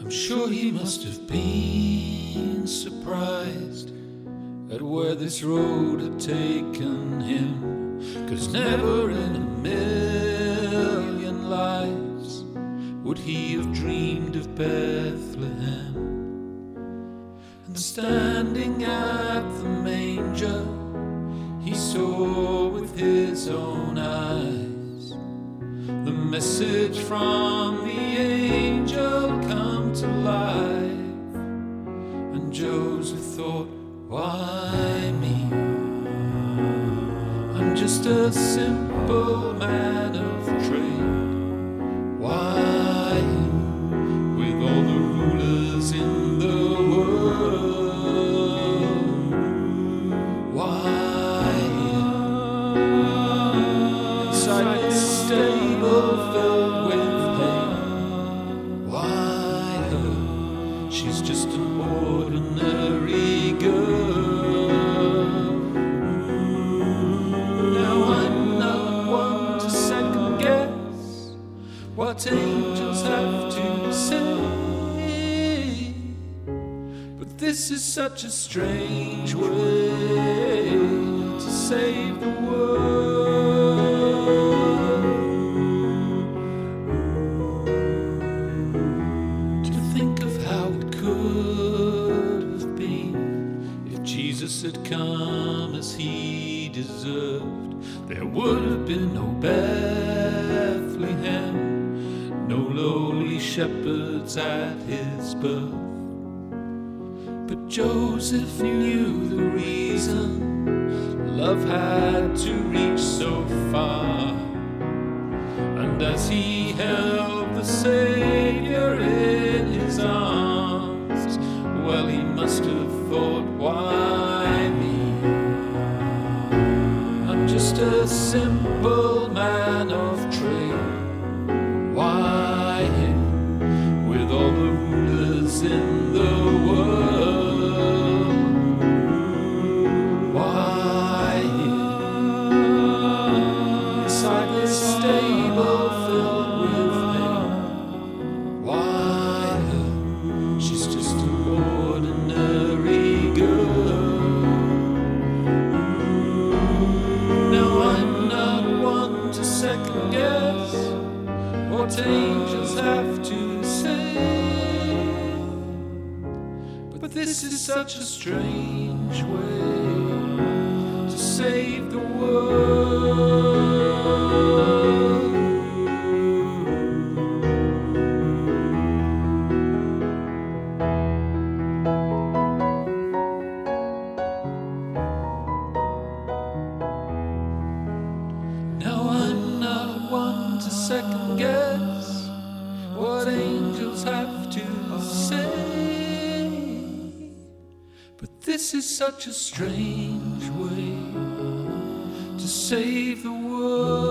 I'm sure he must have been surprised at where this road had taken him, 'cause never in a million lives would he have dreamed of Bethlehem. And standing at the manger, he saw with his own eyes the message from the angel come to life. And Joseph thought, why me? I'm just a simple man of trade. Why him, with all the rulers in the world? Why him, inside this stable filled with hay? Why her? She's just an ordinary girl. Now I'm not one to second guess what angels have to say, but this is such a strange way to save the world. To think of how it could have been if Jesus had come as he deserved. There would have been no Bethlehem, no lowly shepherds at his birth. But Joseph knew the reason love had to reach so far. And as he held the Savior in his arms, well, he must have thought, why me? I'm just a simple man of trade. Why him, with all the rulers in the world? Why him, inside this stable filled with hay? Why her? She's just an ordinary girl. Now I'm not one to second guess what angels have to say, but this is such a strange way to save the world. Now I'm not one to second guess what angels have to say, but this is such a strange way to save the world.